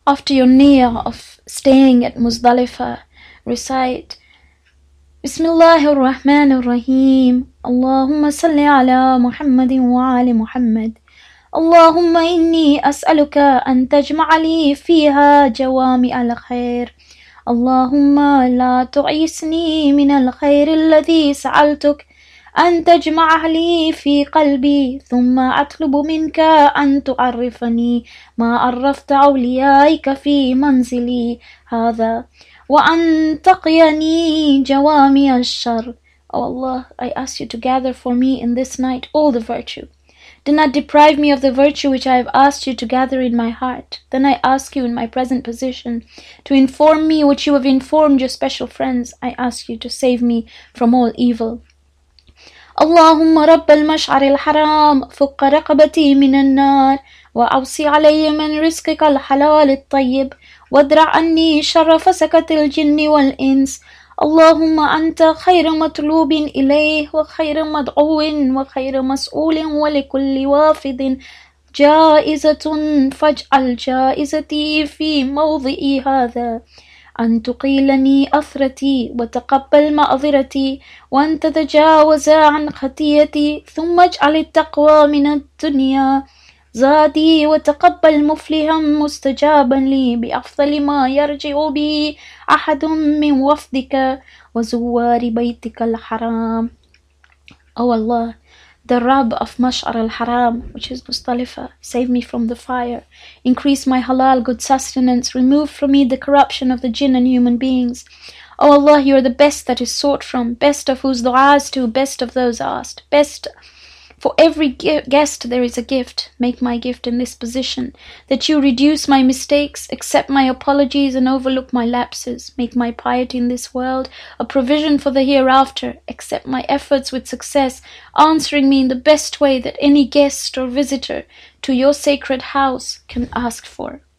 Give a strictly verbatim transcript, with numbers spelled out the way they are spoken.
After your niyyah of staying at Muzdalifah, recite Bismillahir Rahmanir Rahim. Allahumma salli ala Muhammadin wa ali Muhammad. Allahumma inni as'aluka an tajma'ali fiha jawami al-khair. Allahumma la tu'isni min al-khair alladhi sa'altuk أن تجمع لي في قلبي ثم أطلب منك أن تعرفني ما عرفت أوليائك في منزلي هذا وأن تقيني جوامع الشر. O Allah, I ask you to gather for me in this night all the virtue. Do not deprive me of the virtue which I have asked you to gather in my heart. Then I ask you in my present position to inform me which you have informed your special friends. I ask you to save me from all evil. اللهم رب المشعر الحرام فك رقبتي من النار وأوصي علي من رزقك الحلال الطيب وادرع عني شر فسكة الجن والإنس. اللهم أنت خير مطلوب إليه وخير مدعو وخير مسؤول ولكل وافد جائزة فاجعل جائزتي في موضعي هذا أن تقيلني أثرتي وتقبل معذرتي وأن تتجاوز عن خطيتي ثم اجعل التقوى من الدنيا زادي وتقبل مفلحا مستجابا لي بأفضل ما يرجع به أحد من وفدك وزوار بيتك الحرام. O Allah, the Rabb of Mash'ar al-Haram, which is Muzdalifah, save me from the fire, increase my halal good sustenance, remove from me the corruption of the jinn and human beings. O Allah, you are the best that is sought from, best of whose du'as to, best of those asked, best. For every guest there is a gift. Make my gift in this position, that you reduce my mistakes, accept my apologies and overlook my lapses. Make my piety in this world a provision for the hereafter. Accept my efforts with success, answering me in the best way that any guest or visitor to your sacred house can ask for.